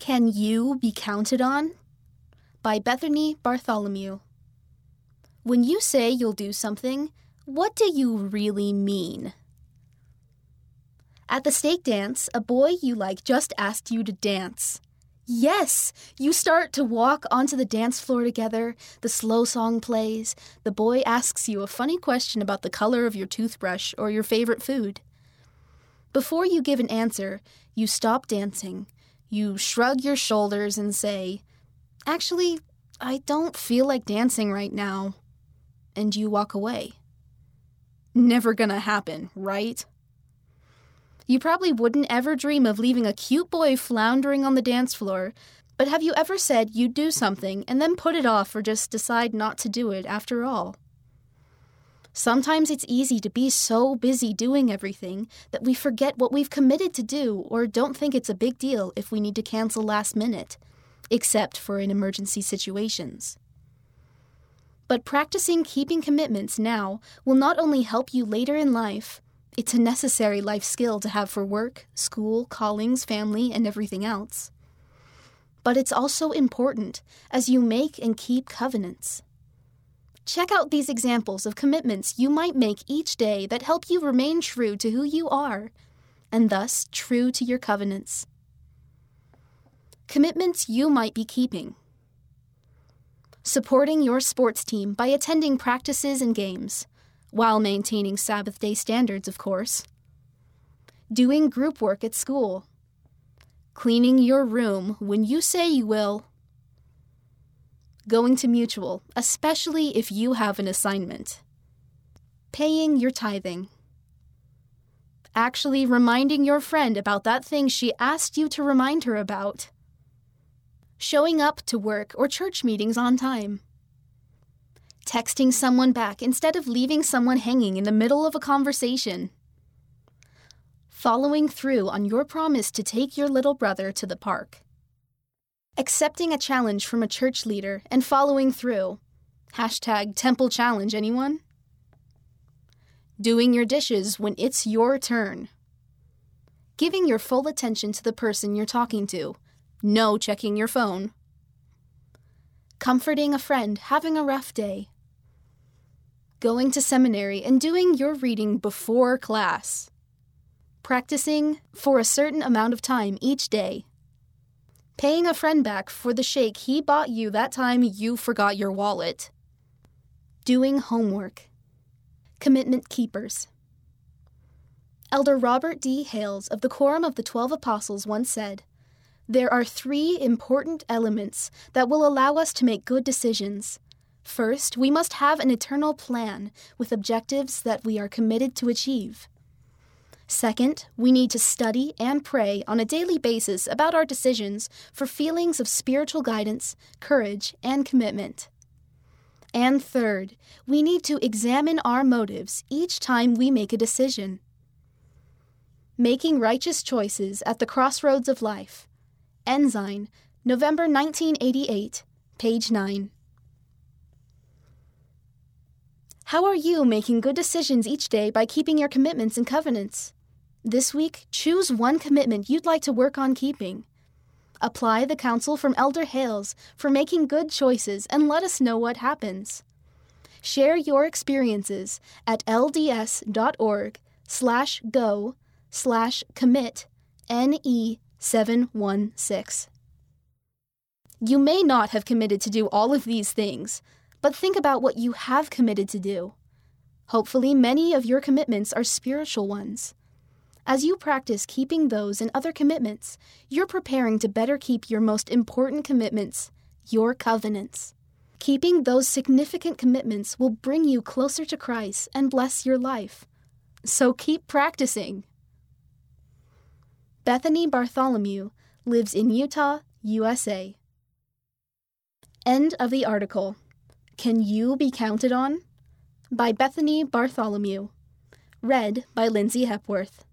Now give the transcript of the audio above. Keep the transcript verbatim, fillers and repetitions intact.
Can You Be Counted On? By Bethany Bartholomew. When you say you'll do something, what do you really mean? At the stake dance, a boy you like just asked you to dance. Yes! You start to walk onto the dance floor together, the slow song plays, the boy asks you a funny question about the color of your toothbrush or your favorite food. Before you give an answer, you stop dancing. You shrug your shoulders and say, "Actually, I don't feel like dancing right now." And you walk away. Never gonna happen, right? You probably wouldn't ever dream of leaving a cute boy floundering on the dance floor, but have you ever said you'd do something and then put it off or just decide not to do it after all? Sometimes it's easy to be so busy doing everything that we forget what we've committed to do or don't think it's a big deal if we need to cancel last minute, except for in emergency situations. But practicing keeping commitments now will not only help you later in life, it's a necessary life skill to have for work, school, callings, family, and everything else. But it's also important as you make and keep covenants. Check out these examples of commitments you might make each day that help you remain true to who you are, and thus true to your covenants. Commitments you might be keeping. Supporting your sports team by attending practices and games, while maintaining Sabbath day standards, of course. Doing group work at school. Cleaning your room when you say you will. Going to Mutual, especially if you have an assignment. Paying your tithing. Actually reminding your friend about that thing she asked you to remind her about. Showing up to work or church meetings on time. Texting someone back instead of leaving someone hanging in the middle of a conversation. Following through on your promise to take your little brother to the park. Accepting a challenge from a church leader and following through. Hashtag Temple Challenge, anyone? Doing your dishes when it's your turn. Giving your full attention to the person you're talking to. No checking your phone. Comforting a friend having a rough day. Going to seminary and doing your reading before class. Practicing for a certain amount of time each day. Paying a friend back for the shake he bought you that time you forgot your wallet. Doing homework. Commitment keepers. Elder Robert D. Hales of the Quorum of the Twelve Apostles once said, "There are three important elements that will allow us to make good decisions. First, we must have an eternal plan with objectives that we are committed to achieve. Second, we need to study and pray on a daily basis about our decisions for feelings of spiritual guidance, courage, and commitment. And third, we need to examine our motives each time we make a decision. Making righteous choices at the crossroads of life. Ensign, November nineteen eighty-eight, page nine. How are you making good decisions each day by keeping your commitments and covenants? This week, choose one commitment you'd like to work on keeping. Apply the counsel from Elder Hales for making good choices and let us know what happens. Share your experiences at lds.org slash go slash commit ne seven one six. You may not have committed to do all of these things, but think about what you have committed to do. Hopefully, many of your commitments are spiritual ones. As you practice keeping those and other commitments, you're preparing to better keep your most important commitments, your covenants. Keeping those significant commitments will bring you closer to Christ and bless your life. So keep practicing. Bethany Bartholomew lives in Utah, U S A. End of the article. Can You Be Counted On? By Bethany Bartholomew. Read by Lindsay Hepworth.